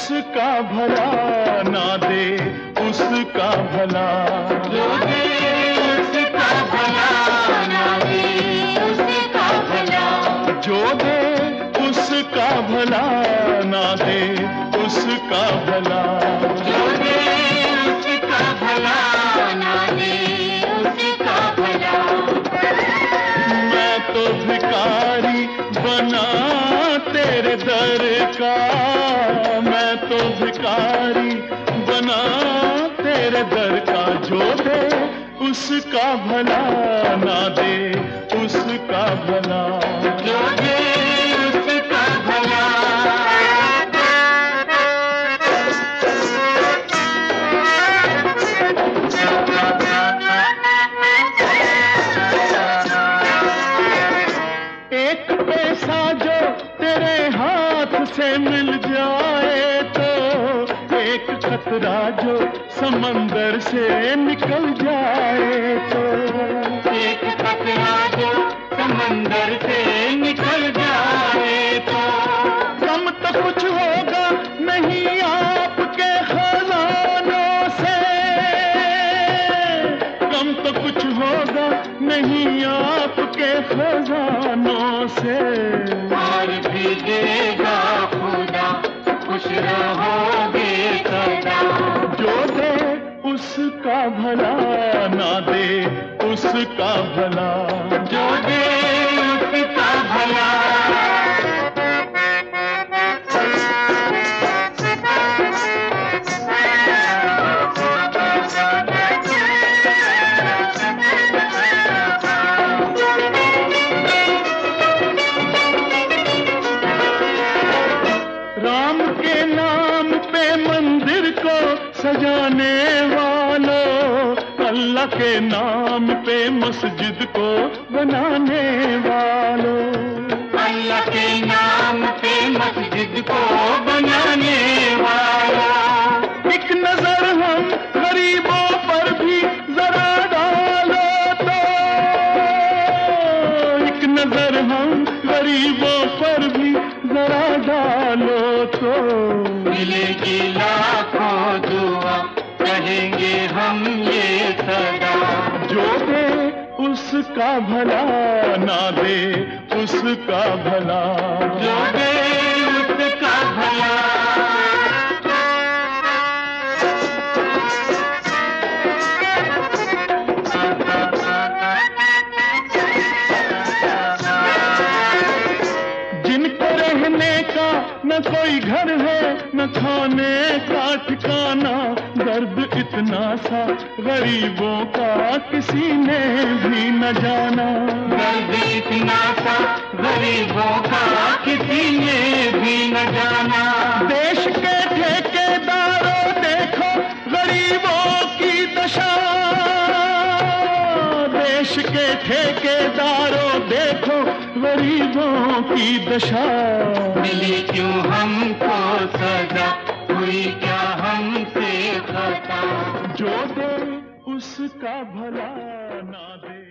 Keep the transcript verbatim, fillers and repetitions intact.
उसका भला ना दे, उसका भला जो दे उसका भला ना दे, उसका भला जो दे उसका भला ना दे, उसका भला जो दे उसका भला ना दे, उसका भला। मैं तो भिखारी बना तेरे दर का, मैं तो भिखारी बना तेरे दर का, जो दे उसका भला ना दे, उसका भला जो दे उसका भला। एक पैसा जो तेरे हाथ से मिल जाए तो, एक खतरा जो समंदर से निकल जाए तो, एक खतरा जो समंदर से निकल जाए तो, कम तो कुछ होगा नहीं आपके खजानों से, कम तो कुछ होगा नहीं आपके खजानों से, और भी देगा खुदा, खुश रहोगे सदा। जो दे उसका भला ना दे, उसका भला जो दे उसका भला। राम के नाम पे मंदिर को सजाने वालों, अल्लाह के नाम पे मस्जिद को बनाने वालों, अल्लाह के नाम पे मस्जिद को बनाने वाला। एक नजर हम गरीबों पर भी जरा डालो तो, एक नजर हम गरीबों पर भी जरा डालो तो, मिलेगी लाखों दुआ, कहेंगे हम ये सदा। जो दे उसका भला ना दे, उसका भला जो दे उसका भला। जिनको रहने का न कोई घर है, न खाने का ठिकाना, दर्द इतना सा गरीबों का किसी ने भी न जाना, दर्द इतना सा गरीबों का किसी ने भी न जाना। देश के ठेकेदारों देखो गरीबों की दशा, देश के ठेकेदारों देखो गरीबों की दशा, मिली क्यों हमको सजा, हुई क्या हमसे खता। जो दे उसका भला ना दे।